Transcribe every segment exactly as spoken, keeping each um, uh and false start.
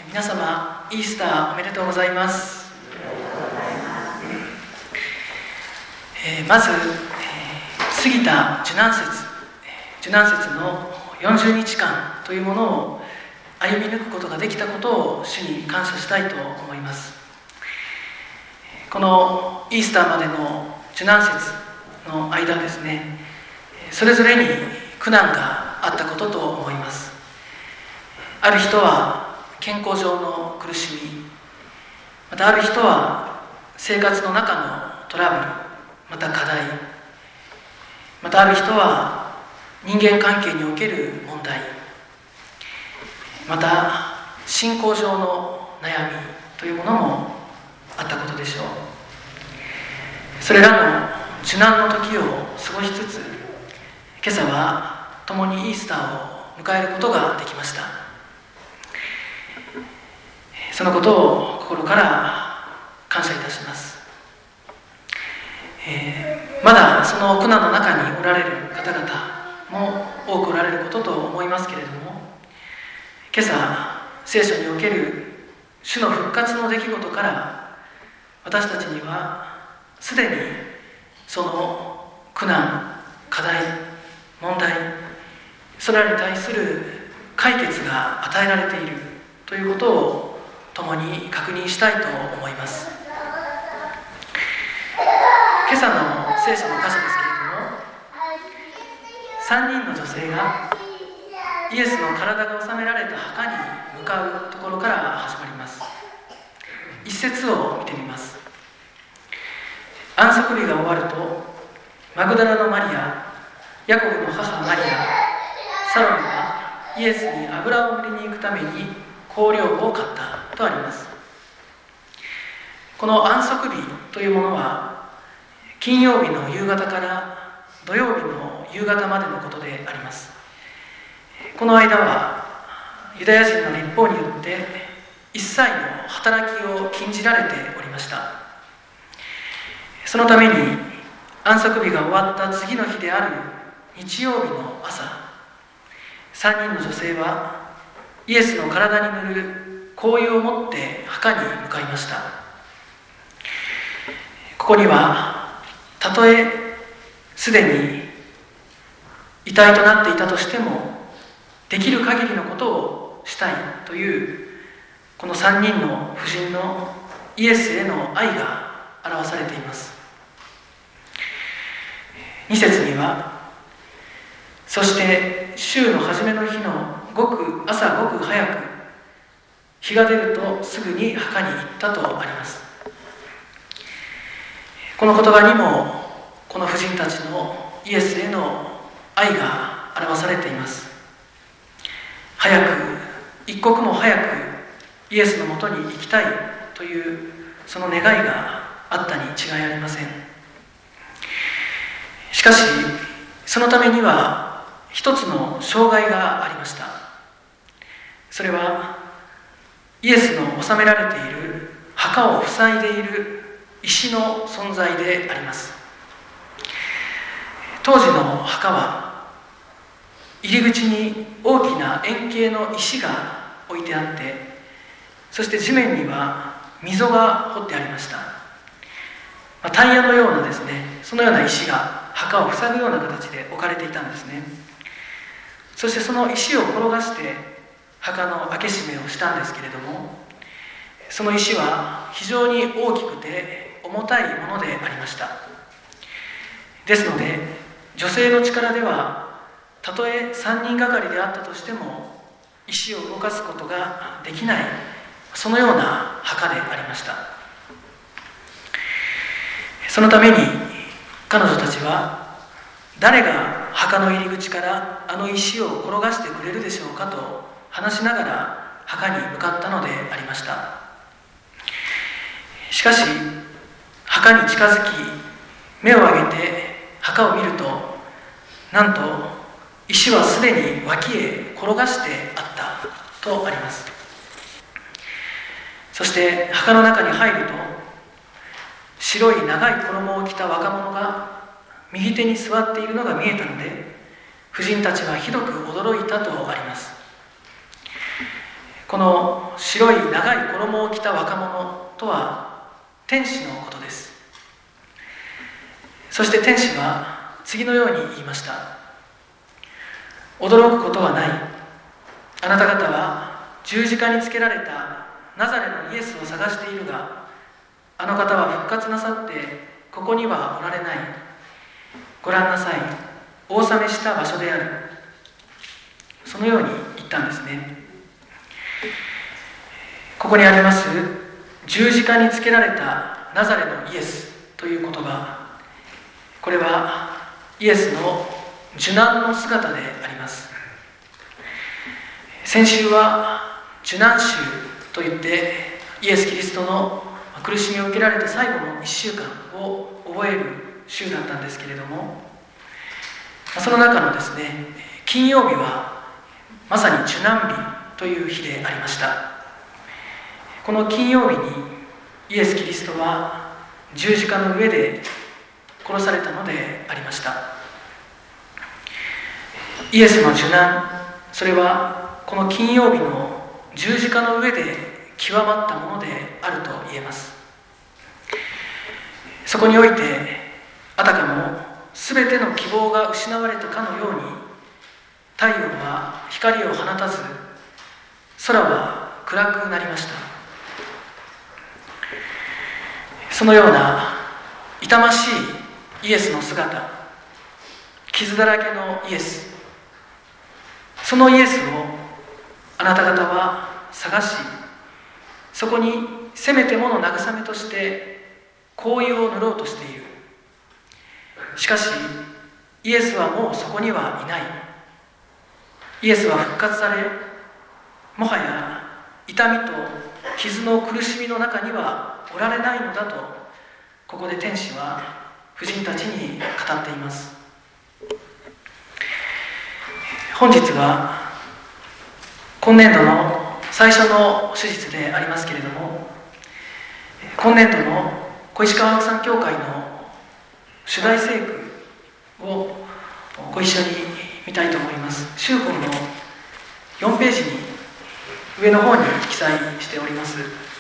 皆様、イースターおめでとうございます。えー、まず、えー、過ぎた受難節、受難節のよんじゅうにちかんというものを歩み抜くことができたことを主に感謝したいと思います。このイースターまでの受難節の間ですね、それぞれに苦難があったことと思います。ある人は健康上の苦しみ、またある人は生活の中のトラブル、また課題、またある人は人間関係における問題、また信仰上の悩みというものもあったことでしょう。それらの受難の時を過ごしつつ、今朝は共にイースターを迎えることができました。そのことを心から感謝いたします。えー、まだその苦難の中におられる方々も多くおられることと思いますけれども、今朝聖書における主の復活の出来事から私たちにはすでにその苦難、課題、問題、それらに対する解決が与えられているということを共に確認したいと思います。今朝の聖書の箇所ですけれども、さんにんの女性がイエスの体が収められた墓に向かうところから始まります。一節を見てみます。安息日が終わると、マグダラのマリア、ヤコブの母マリア、サロメがイエスに油を塗りに行くために香料を買ったとあります。この安息日というものは金曜日の夕方から土曜日の夕方までのことであります。この間はユダヤ人の律法によって一切の働きを禁じられておりました。そのために安息日が終わった次の日である日曜日の朝、さんにんの女性はイエスの体に塗る香油を持って墓に向かいました。ここにはたとえすでに遺体となっていたとしてもできる限りのことをしたいというこのさんにんの婦人のイエスへの愛が表されています。に節には、そして週の初めの日のごく朝ごく早く日が出るとすぐに墓に行ったとあります。この言葉にもこの婦人たちのイエスへの愛が表されています。早く、一刻も早くイエスのもとに行きたいというその願いがあったに違いありません。しかしそのためには一つの障害がありました。それはイエスの収められている墓を塞いでいる石の存在であります。当時の墓は入り口に大きな円形の石が置いてあって、そして地面には溝が掘ってありました。まあ、タイヤのようなですね、そのような石が墓を塞ぐような形で置かれていたんですね。そしてその石を転がして墓の開け閉めをしたんですけれども、その石は非常に大きくて重たいものでありました。ですので女性の力ではたとえさんにんがかりであったとしても石を動かすことができない、そのような墓でありました。そのために彼女たちは誰が墓の入り口からあの石を転がしてくれるでしょうかと話しながら墓に向かったのでありました。しかし墓に近づき目を上げて墓を見ると、なんと石はすでに脇へ転がしてあったとあります。そして墓の中に入ると、白い長い衣を着た若者が右手に座っているのが見えたので、婦人たちはひどく驚いたとあります。 この白い長い衣を着た若者とは天使のことです。そして天使は次のように言いました。驚くことはない。あなた方は十字架につけられたナザレのイエスを探しているが、あの方は復活なさってここにはおられない。ご覧なさい、お納めした場所である。そのように言ったんですね。ここにあります十字架につけられたナザレのイエスという言葉、これはイエスの受難の姿であります。先週は受難週といってイエス・キリストの苦しみを受けられた最後のいっしゅうかんを覚える週だったんですけれども、その中のですね、金曜日はまさに受難日という日でありました。この金曜日にイエス・キリストは十字架の上で殺されたのでありました。イエスの受難、それはこの金曜日の十字架の上で極まったものであると言えます。そこにおいてあたかも全ての希望が失われたかのように、太陽は光を放たず、空は暗くなりました。そのような痛ましいイエスの姿、傷だらけのイエス、そのイエスをあなた方は探し、そこにせめてもの慰めとして香油を塗ろうとしている。しかしイエスはもうそこにはいない。イエスは復活され、もはや痛みと傷の苦しみの中にはおられないのだと、ここで天使は婦人たちに語っています。本日は今年度の最初の手術でありますけれども、今年度の小石川白山教会の主題聖句をご一緒に見たいと思います。修法のよんページに上の方に記載しております。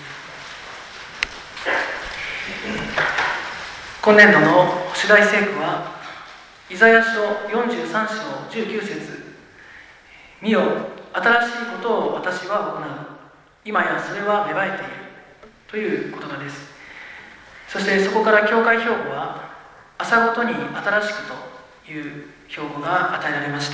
今年度の主題聖句はイザヤ書よんじゅうさん章じゅうきゅう節、見よ、新しいことを私は行う。今やそれは芽生えている。という言葉です。そしてそこから教会標語は、朝ごとに新しくという標語が与えられました。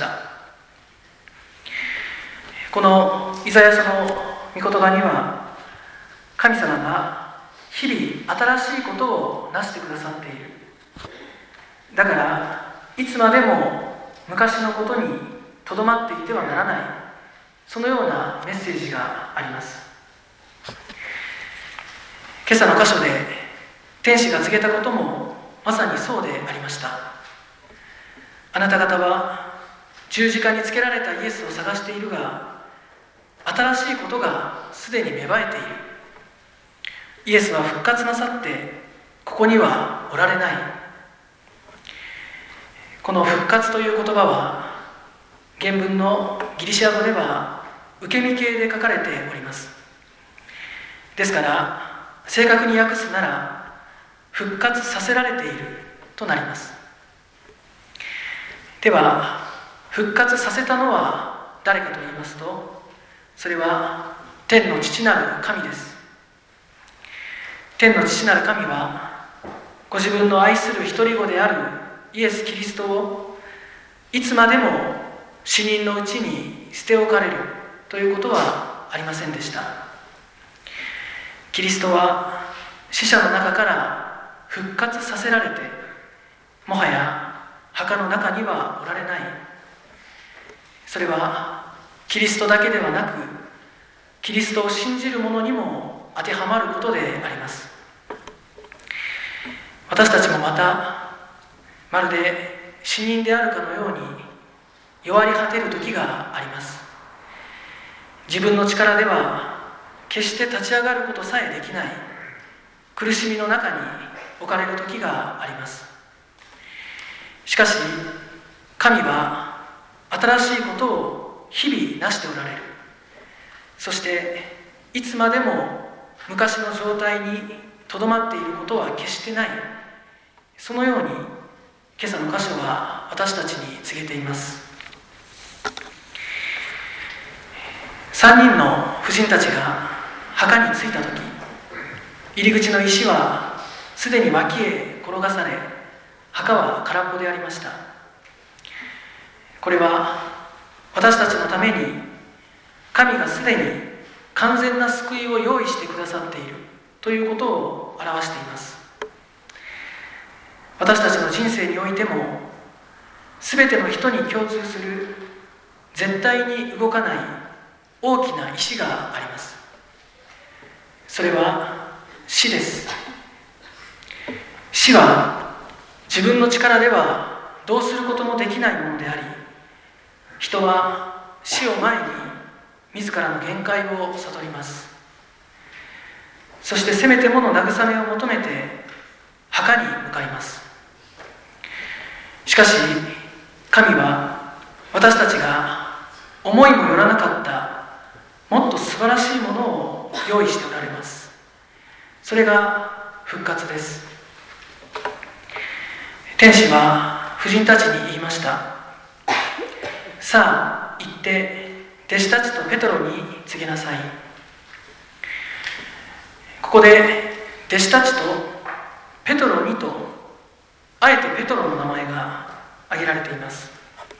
このイザヤ書の御言葉には、神様が日々新しいことをなしてくださっている。だからいつまでも昔のことにとどまっていてはならない、そのようなメッセージがあります。今朝の箇所で天使が告げたこともまさにそうでありました。あなた方は十字架につけられたイエスを探しているが、新しいことがすでに芽生えている。イエスは復活なさってここにはおられない。この復活という言葉は原文のギリシャ語では受け身形で書かれております。ですから正確に訳すなら復活させられているとなります。では復活させたのは誰かと言いますと、それは天の父なる神です。天の父なる神はご自分の愛する一人子であるイエス・キリストをいつまでも死人のうちに捨て置かれるということはありませんでした。キリストは死者の中から復活させられて、もはや墓の中にはおられない。それはキリストだけではなく、キリストを信じる者にも当てはまることであります。私たちもまたまるで死人であるかのように弱り果てる時があります。自分の力では決して立ち上がることさえできない苦しみの中に置かれる時があります。しかし神は新しいことを日々なしておられる。 そしていつまでも昔の状態にとどまっていることは決してない、そのように今朝の箇所は私たちに告げています。三人の婦人たちが墓に着いた時、入り口の石はすでに脇へ転がされ、墓は空っぽでありました。これは私たちのために神がすでに完全な救いを用意してくださっているということを表しています。私たちの人生においても、すべての人に共通する絶対に動かない大きな石があります。それは死です。死は自分の力ではどうすることもできないものであり、人は死を前に自らの限界を悟ります。そしてせめてもの慰めを求めて墓に向かいます。しかし神は私たちが思いもよらなかったもっと素晴らしいものを用意しておられます。それが復活です。天使は婦人たちに言いました。さあ行って弟子たちとペトロに告げなさい。ここで弟子たちとペトロにとあえてペトロの名前が挙げられています。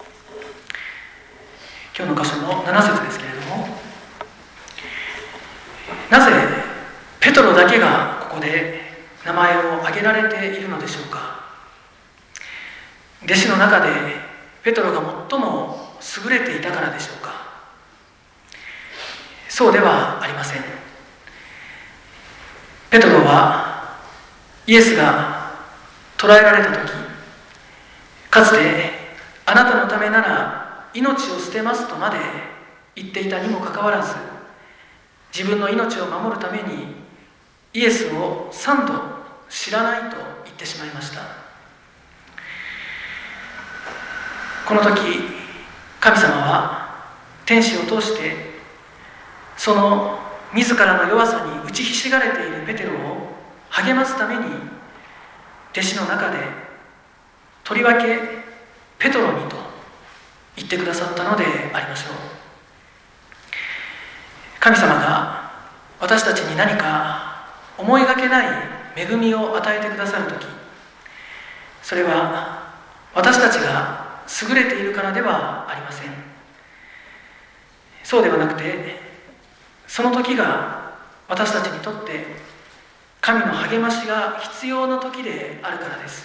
今日の箇所のなな節ですけれども、なぜペトロだけがここで名前を挙げられているのでしょうか。弟子の中でペトロが最も優れていたからでしょうか。そうではありません。ペトロはイエスが捕らえられた時、かつてあなたのためなら命を捨てますとまで言っていたにもかかわらず、自分の命を守るためにイエスを三度知らないと言ってしまいました。この時神様は天使を通してその自らの弱さに打ちひしがれているペテロを励ますために、弟子の中でとりわけペトロにと言ってくださったのでありましょう。神様が私たちに何か思いがけない恵みを与えてくださるとき、それは私たちが優れているからではありません。そうではなくて、その時が私たちにとって神の励ましが必要な時であるからです。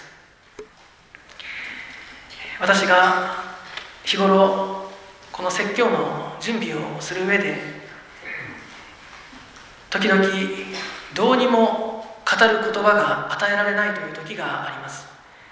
私が日頃この説教の準備をする上で、時々どうにも語る言葉が与えられないという時があります。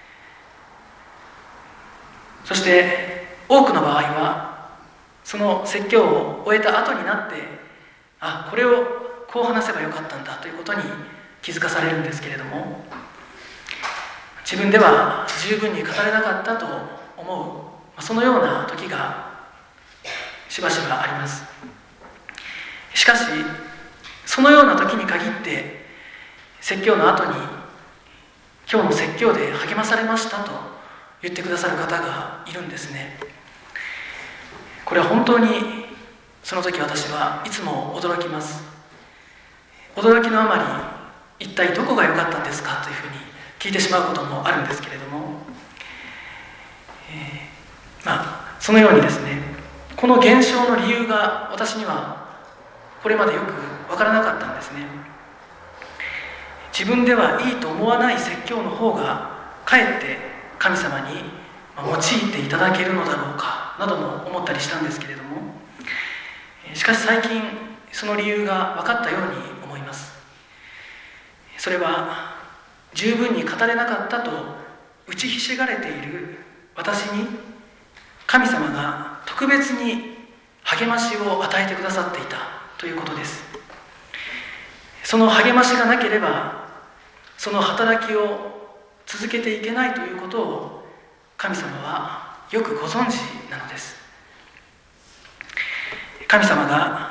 そして多くの場合はその説教を終えた後になって、あ、これをこう話せばよかったんだということに気づかされるんですけれども、自分では十分に語れなかったと思う、そのような時がしばしばあります。しかしそのような時に限って説教の後に、今日の説教で励まされましたと言ってくださる方がいるんですね。これは本当にその時私はいつも驚きます。驚きのあまり、一体どこが良かったんですかというふうに聞いてしまうこともあるんですけれども、えー、まあそのようにですね、この現象の理由が私にはこれまでよく分からなかったんですね。自分ではいいと思わない説教の方がかえって神様に用いていただけるのだろうかなども思ったりしたんですけれども、しかし最近その理由が分かったように思います。それは十分に語れなかったと打ちひしがれている私に、神様が特別に励ましを与えてくださっていたということです。その励ましがなければその働きを続けていけないということを神様はよくご存知なのです。神様が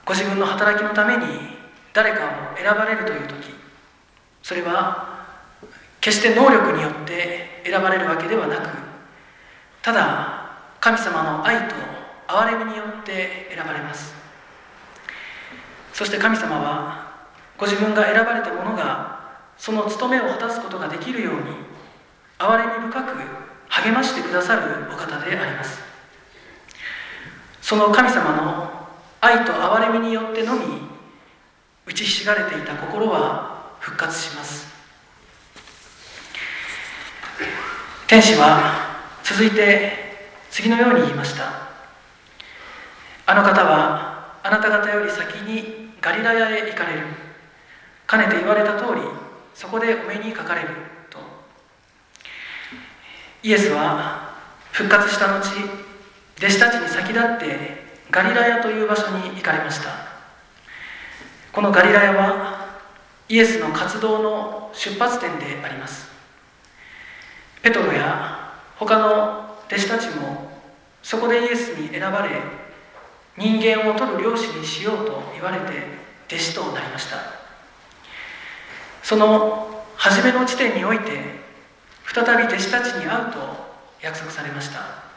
ご自分の働きのために誰かを選ばれるという時、それは決して能力によって選ばれるわけではなく、ただ神様の愛と憐れみによって選ばれます。そして神様はご自分が選ばれた者がその務めを果たすことができるように憐れみ深く励ましてくださるお方であります。その神様の愛と憐れみによってのみ打ちひしがれていた心は復活します。天使は続いて次のように言いました。あの方はあなた方より先にガリラヤへ行かれる。かねて言われた通りそこでお目にかかれると。イエスは復活した後、弟子たちに先立ってガリラヤという場所に行かれました。このガリラヤはイエスの活動の出発点であります。ペトロや他の弟子たちもそこでイエスに選ばれ、人間を取る漁師にしようと言われて弟子となりました。その初めの地点において再び弟子たちに会うと約束されました。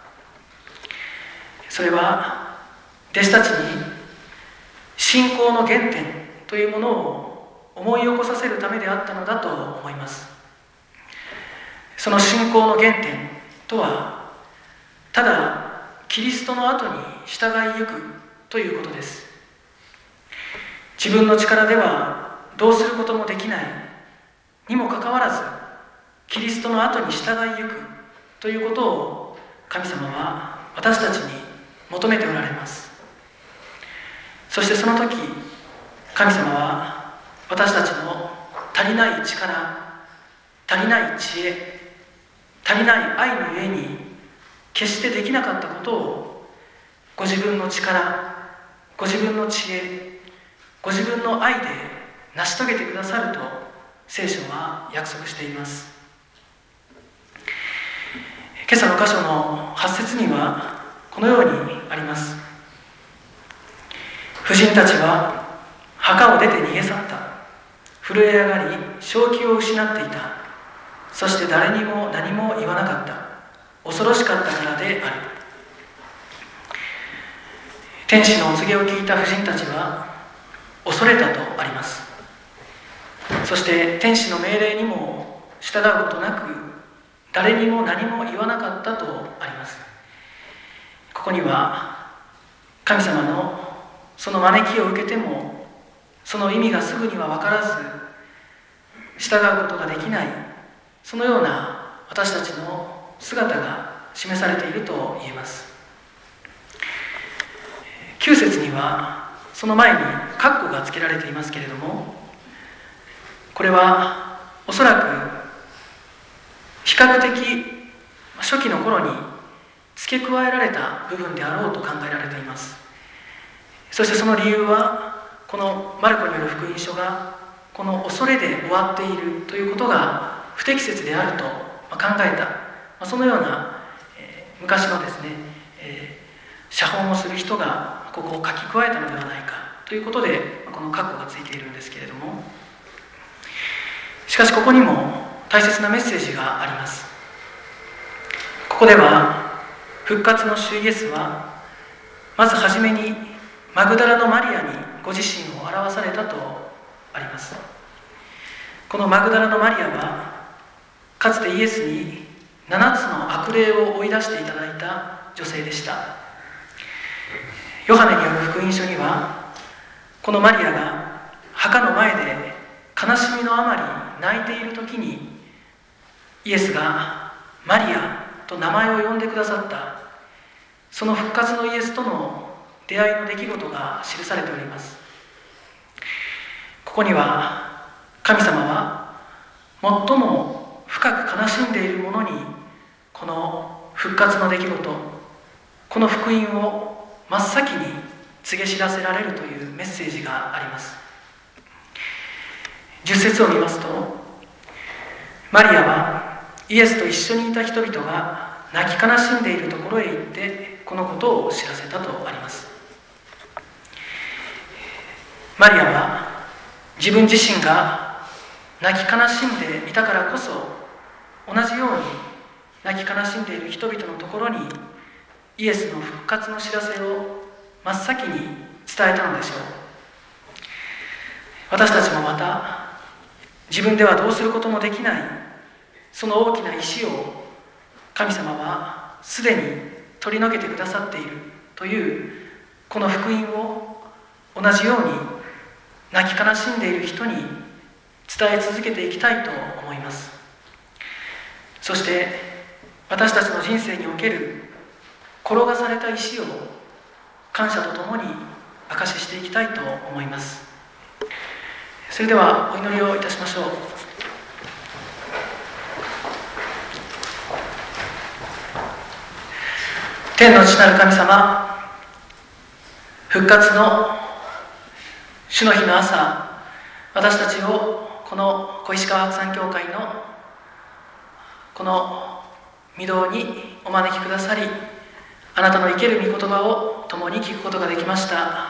それは弟子たちに信仰の原点というものを思い起こさせるためであったのだと思います。その信仰の原点とは、ただキリストの後に従いゆくということです。自分の力ではどうすることもできないにもかかわらず、キリストの後に従いゆくということを神様は私たちに求めておられます。そしてその時、神様は私たちの足りない力、足りない知恵、足りない愛のゆえに決してできなかったことをご自分の力、ご自分の知恵、ご自分の愛で成し遂げてくださると聖書は約束しています。今朝の箇所のはち節にはこのようにあります。婦人たちは墓を出て逃げ去った。震え上がり正気を失っていた。そして誰にも何も言わなかった。恐ろしかったからである。天使のお告げを聞いた婦人たちは恐れたとあります。そして天使の命令にも従うことなく、誰にも何も言わなかったとあります。ここには神様のその招きを受けてもその意味がすぐには分からず従うことができない、そのような私たちの姿が示されていると言えます。きゅう節にはその前に括弧がつけられていますけれども、これはおそらく比較的初期の頃に付け加えられた部分であろうと考えられています。そしてその理由は、このマルコによる福音書がこの恐れで終わっているということが不適切であると考えた、そのような、えー、昔のですね、えー、写本をする人がここを書き加えたのではないかということで、この括弧がついているんですけれども、しかしここにも大切なメッセージがあります。ここでは復活の主イエスはまずはじめにマグダラのマリアにご自身を表されたとあります。このマグダラのマリアはかつてイエスにななつの悪霊を追い出していただいた女性でした。ヨハネによる福音書には、このマリアが墓の前で悲しみのあまり泣いている時にイエスがマリアと名前を呼んでくださった、その復活のイエスとの出会いの出来事が記されております。ここには神様は最も深く悲しんでいる者にこの復活の出来事、この福音を真っ先に告げ知らせられるというメッセージがあります。じゅっ節を見ますと、マリアはイエスと一緒にいた人々が泣き悲しんでいるところへ行ってこのことを知らせたとあります。 マリアは自分自身が泣き悲しんでいたからこそ、同じように泣き悲しんでいる人々のところにイエスの復活の知らせを真っ先に伝えたのでしょう。私たちもまた自分ではどうすることもできないその大きな石を神様はすでに取り除けてくださっているというこの福音を同じように泣き悲しんでいる人に伝え続けていきたいと思います。そして私たちの人生における転がされた石を感謝とともに証ししていきたいと思います。それではお祈りをいたしましょう。天の父なる神様、復活の主の日の朝、私たちをこの小石川白山教会のこの御堂にお招きくださり、あなたの生ける御言葉を共に聞くことができました。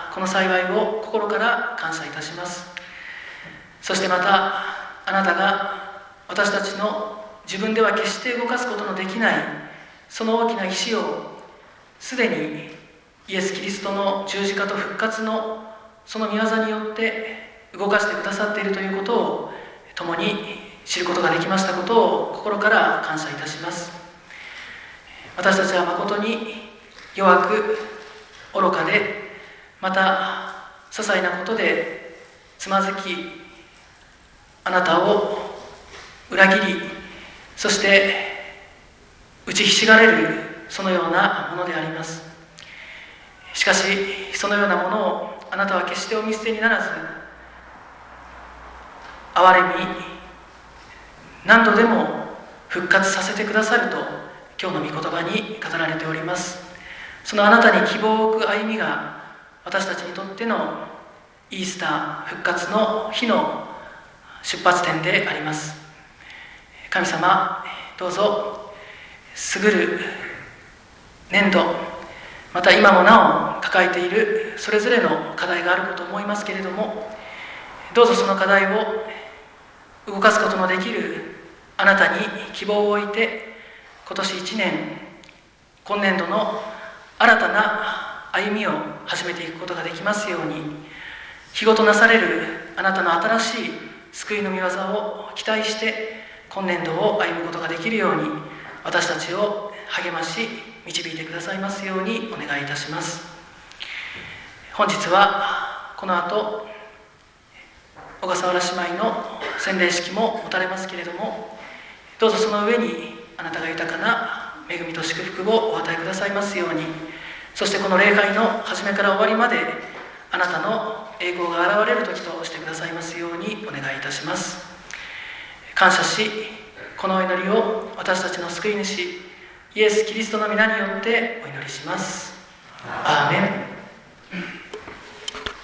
この幸いを心から感謝いたします。そしてまたあなたが私たちの自分では決して動かすことのできないその大きな石をすでにイエス・キリストの十字架と復活のその御業によって動かしてくださっているということを共に知ることができましたことを心から感謝いたします。私たちは誠に弱く愚かで、また些細なことでつまずき、あなたを裏切り、そして打ちひしがれるそのようなものであります。しかしそのようなものをあなたは決してお見捨てにならず、憐れみ何度でも復活させてくださると今日の御言葉に語られております。そのあなたに希望を置く歩みが私たちにとってのイースター復活の日の出発点であります。神様、どうぞ優る年度、また今もなお抱えているそれぞれの課題があることと思いますけれども、どうぞその課題を動かすことのできるあなたに希望を置いて、今年いちねん、今年度の新たな歩みを始めていくことができますように、日ごとなされるあなたの新しい救いの御業を期待して今年度を歩むことができるように、私たちを励まし導いてくださいますようにお願いいたします。本日はこの後小笠原姉妹の洗礼式も持たれますけれども、どうぞその上にあなたが豊かな恵みと祝福をお与えくださいますように、そしてこの礼拝の始めから終わりまであなたの栄光が現れる時としてくださいますようにお願いいたします。感謝し、このお祈りを私たちの救い主イエス・キリストの皆によってお祈りします。アーメン。